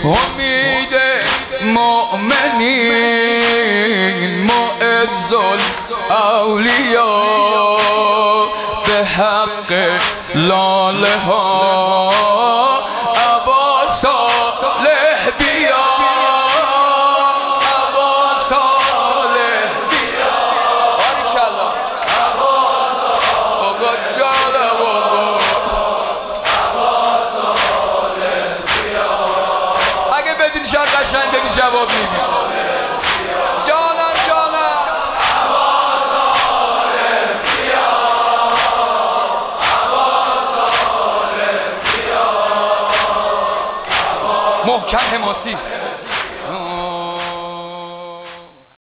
امید مؤمنین معز الاولیاء به حق لاله ها ابا صالح بیا ابا صالح بیا بارکالله ابا صالح جاله بابا ابا صالح بیا اگه بدین شهر قشنگ بگی جواب میدی محکم حماسی